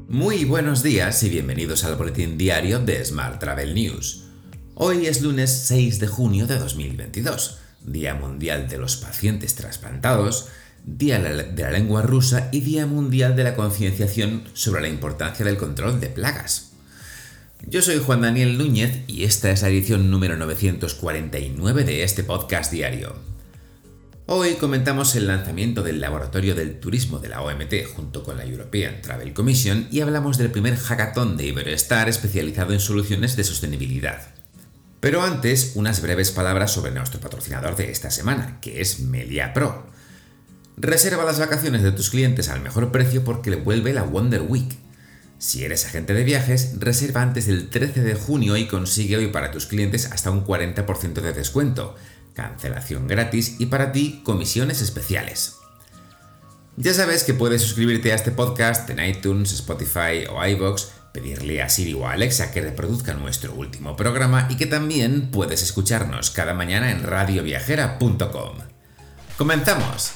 Muy buenos días y bienvenidos al boletín diario de Smart Travel News. Hoy es lunes 6 de junio de 2022, Día Mundial de los Pacientes Trasplantados, Día de la Lengua Rusa y Día Mundial de la Concienciación sobre la importancia del control de plagas. Yo soy Juan Daniel Núñez y esta es la edición número 949 de este podcast diario. Hoy comentamos el lanzamiento del Laboratorio del Turismo de la OMT junto con la European Travel Commission y hablamos del primer hackathon de Iberostar especializado en soluciones de sostenibilidad. Pero antes, unas breves palabras sobre nuestro patrocinador de esta semana, que es Melia Pro. Reserva las vacaciones de tus clientes al mejor precio porque le vuelve la Wonder Week. Si eres agente de viajes, reserva antes del 13 de junio y consigue hoy para tus clientes hasta un 40% de descuento, cancelación gratis y para ti comisiones especiales. Ya sabes que puedes suscribirte a este podcast en iTunes, Spotify o iVoox, pedirle a Siri o a Alexa que reproduzca nuestro último programa y que también puedes escucharnos cada mañana en radioviajera.com. ¡Comenzamos!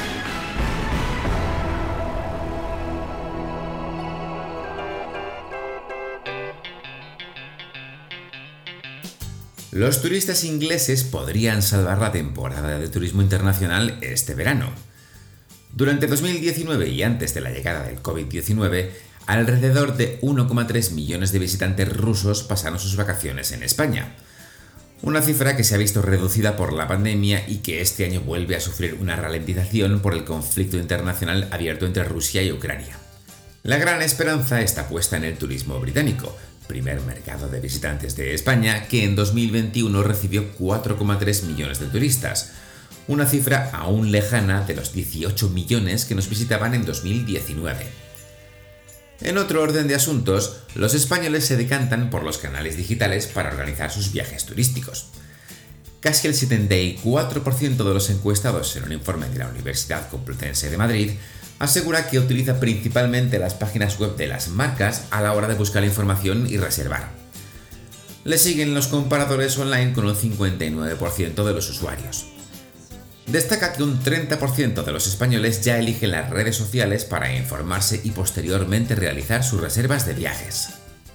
Los turistas ingleses podrían salvar la temporada de turismo internacional este verano. Durante 2019 y antes de la llegada del COVID-19, alrededor de 1,3 millones de visitantes rusos pasaron sus vacaciones en España. Una cifra que se ha visto reducida por la pandemia y que este año vuelve a sufrir una ralentización por el conflicto internacional abierto entre Rusia y Ucrania. La gran esperanza está puesta en el turismo británico, primer mercado de visitantes de España, que en 2021 recibió 4,3 millones de turistas, una cifra aún lejana de los 18 millones que nos visitaban en 2019. En otro orden de asuntos, los españoles se decantan por los canales digitales para organizar sus viajes turísticos. Casi el 74% de los encuestados en un informe de la Universidad Complutense de Madrid asegura que utiliza principalmente las páginas web de las marcas a la hora de buscar información y reservar. Le siguen los comparadores online con un 59% de los usuarios. Destaca que un 30% de los españoles ya eligen las redes sociales para informarse y posteriormente realizar sus reservas de viajes.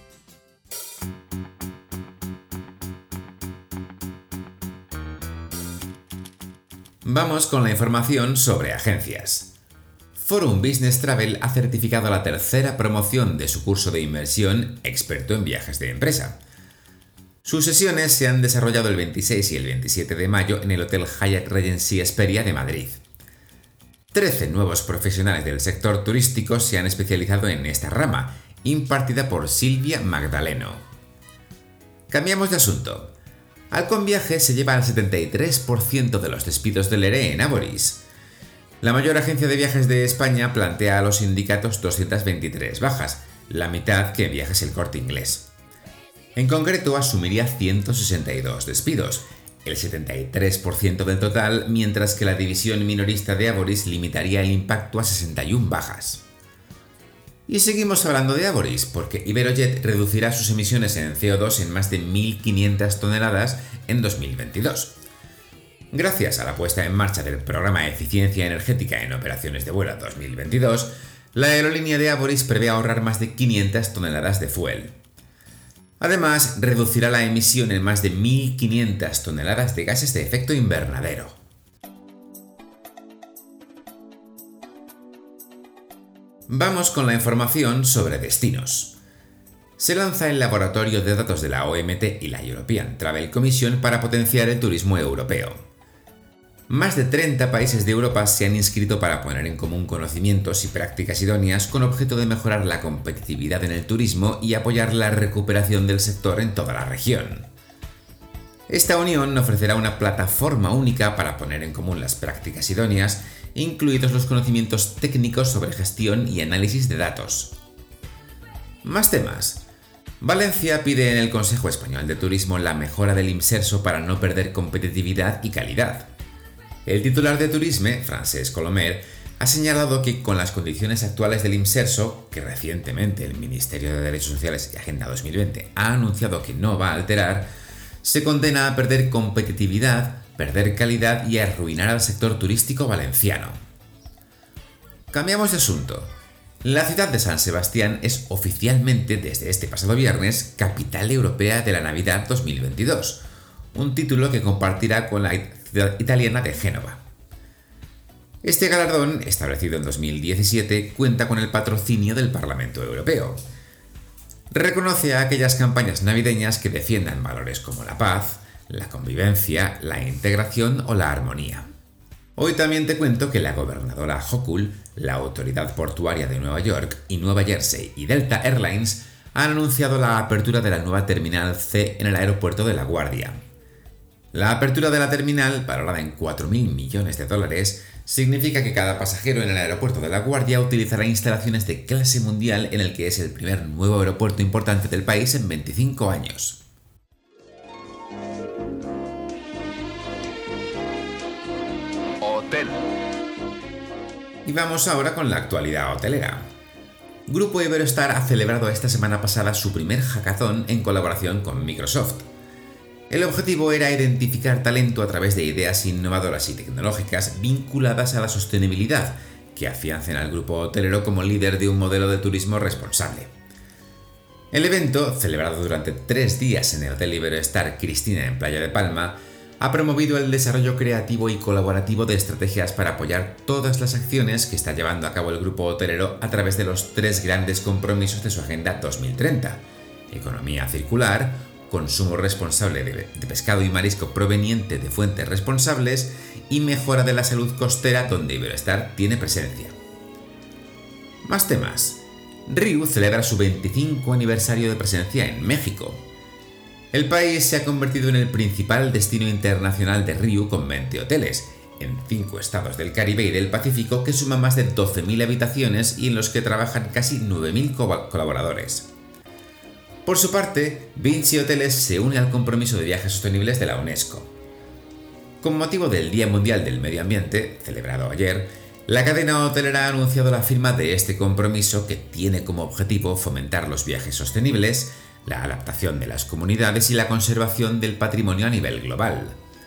Vamos con la información sobre agencias. Forum Business Travel ha certificado la tercera promoción de su curso de inmersión experto en viajes de empresa. Sus sesiones se han desarrollado el 26 y el 27 de mayo en el Hotel Hyatt Regency Hesperia de Madrid. 13 nuevos profesionales del sector turístico se han especializado en esta rama, impartida por Silvia Magdaleno. Cambiamos de asunto. Halcón Viajes se lleva al 73% de los despidos del ERE en Avoris. La mayor agencia de viajes de España plantea a los sindicatos 223 bajas, la mitad que en Viajes El Corte Inglés. En concreto, asumiría 162 despidos, el 73% del total, mientras que la división minorista de Avoris limitaría el impacto a 61 bajas. Y seguimos hablando de Avoris, porque Iberojet reducirá sus emisiones en CO2 en más de 1.500 toneladas en 2022. Gracias a la puesta en marcha del programa de Eficiencia Energética en Operaciones de Vuelo 2022, la aerolínea de Avoris prevé ahorrar más de 500 toneladas de fuel. Además, reducirá la emisión en más de 1.500 toneladas de gases de efecto invernadero. Vamos con la información sobre destinos. Se lanza el laboratorio de datos de la OMT y la European Travel Commission para potenciar el turismo europeo. Más de 30 países de Europa se han inscrito para poner en común conocimientos y prácticas idóneas con objeto de mejorar la competitividad en el turismo y apoyar la recuperación del sector en toda la región. Esta unión ofrecerá una plataforma única para poner en común las prácticas idóneas, incluidos los conocimientos técnicos sobre gestión y análisis de datos. Más temas. Valencia pide en el Consejo Español de Turismo la mejora del Imserso para no perder competitividad y calidad. El titular de Turisme, Francesc Colomer, ha señalado que con las condiciones actuales del Imserso, que recientemente el Ministerio de Derechos Sociales y Agenda 2020 ha anunciado que no va a alterar, se condena a perder competitividad, perder calidad y a arruinar al sector turístico valenciano. Cambiamos de asunto. La ciudad de San Sebastián es oficialmente, desde este pasado viernes, Capital Europea de la Navidad 2022, un título que compartirá con la ciudad italiana de Génova. Este galardón, establecido en 2017, cuenta con el patrocinio del Parlamento Europeo. Reconoce a aquellas campañas navideñas que defiendan valores como la paz, la convivencia, la integración o la armonía. Hoy también te cuento que la gobernadora Hochul, la autoridad portuaria de Nueva York y Nueva Jersey y Delta Airlines han anunciado la apertura de la nueva Terminal C en el aeropuerto de LaGuardia. La apertura de la terminal, valorada en $4.000 millones, significa que cada pasajero en el aeropuerto de LaGuardia utilizará instalaciones de clase mundial en el que es el primer nuevo aeropuerto importante del país en 25 años. Hotel. Y vamos ahora con la actualidad hotelera. Grupo Iberostar ha celebrado esta semana pasada su primer hackathon en colaboración con Microsoft. El objetivo era identificar talento a través de ideas innovadoras y tecnológicas vinculadas a la sostenibilidad, que afiancen al grupo hotelero como líder de un modelo de turismo responsable. El evento, celebrado durante 3 días en el Hotel Iberostar Cristina en Playa de Palma, ha promovido el desarrollo creativo y colaborativo de estrategias para apoyar todas las acciones que está llevando a cabo el grupo hotelero a través de los 3 grandes compromisos de su Agenda 2030: economía circular, consumo responsable de pescado y marisco proveniente de fuentes responsables y mejora de la salud costera, donde Iberostar tiene presencia. Más temas. Riu celebra su 25 aniversario de presencia en México. El país se ha convertido en el principal destino internacional de Riu, con 20 hoteles, en 5 estados del Caribe y del Pacífico, que suman más de 12.000 habitaciones y en los que trabajan casi 9.000 colaboradores. Por su parte, Vinci Hoteles se une al compromiso de viajes sostenibles de la UNESCO. Con motivo del Día Mundial del Medio Ambiente, celebrado ayer, la cadena hotelera ha anunciado la firma de este compromiso, que tiene como objetivo fomentar los viajes sostenibles, la adaptación de las comunidades y la conservación del patrimonio a nivel global.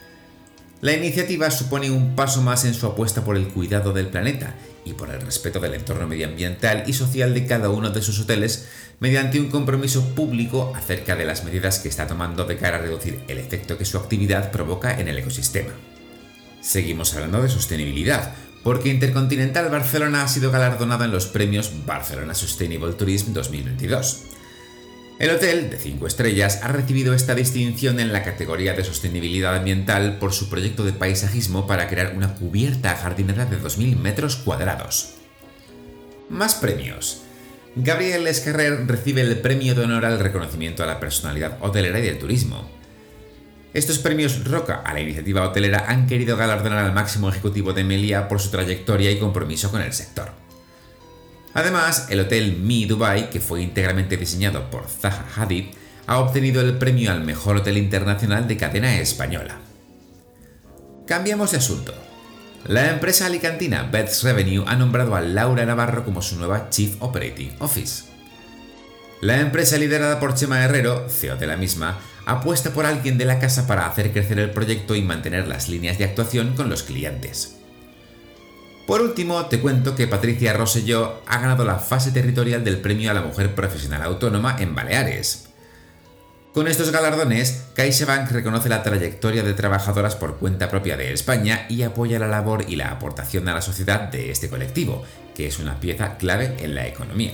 La iniciativa supone un paso más en su apuesta por el cuidado del planeta y por el respeto del entorno medioambiental y social de cada uno de sus hoteles, mediante un compromiso público acerca de las medidas que está tomando de cara a reducir el efecto que su actividad provoca en el ecosistema. Seguimos hablando de sostenibilidad, porque Intercontinental Barcelona ha sido galardonado en los premios Barcelona Sustainable Tourism 2022. El hotel, de 5 estrellas, ha recibido esta distinción en la categoría de sostenibilidad ambiental por su proyecto de paisajismo para crear una cubierta jardinera de 2.000 metros cuadrados. Más premios. Gabriel Escarrer recibe el premio de honor al reconocimiento a la personalidad hotelera y del turismo. Estos premios Roca a la iniciativa hotelera han querido galardonar al máximo ejecutivo de Meliá por su trayectoria y compromiso con el sector. Además, el Hotel Mi Dubai, que fue íntegramente diseñado por Zaha Hadid, ha obtenido el premio al mejor hotel internacional de cadena española. Cambiamos de asunto. La empresa alicantina Beds Revenue ha nombrado a Laura Navarro como su nueva Chief Operating Office. La empresa, liderada por Chema Herrero, CEO de la misma, apuesta por alguien de la casa para hacer crecer el proyecto y mantener las líneas de actuación con los clientes. Por último, te cuento que Patricia Rosselló ha ganado la fase territorial del Premio a la Mujer Profesional Autónoma en Baleares. Con estos galardones, CaixaBank reconoce la trayectoria de trabajadoras por cuenta propia de España y apoya la labor y la aportación a la sociedad de este colectivo, que es una pieza clave en la economía.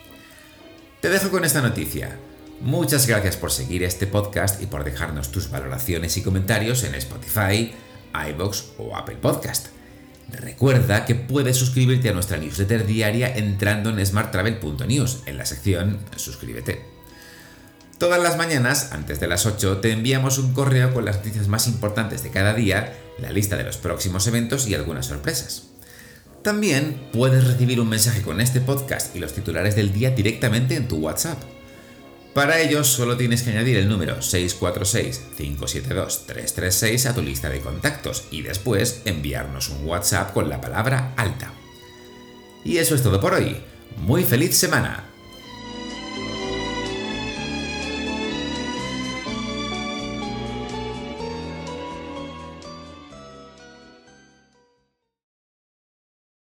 Te dejo con esta noticia. Muchas gracias por seguir este podcast y por dejarnos tus valoraciones y comentarios en Spotify, iVoox o Apple Podcast. Recuerda que puedes suscribirte a nuestra newsletter diaria entrando en smarttravel.news en la sección Suscríbete. Todas las mañanas, antes de las 8, te enviamos un correo con las noticias más importantes de cada día, la lista de los próximos eventos y algunas sorpresas. También puedes recibir un mensaje con este podcast y los titulares del día directamente en tu WhatsApp. Para ello, solo tienes que añadir el número 646-572-336 a tu lista de contactos y después enviarnos un WhatsApp con la palabra alta. Y eso es todo por hoy. ¡Muy feliz semana!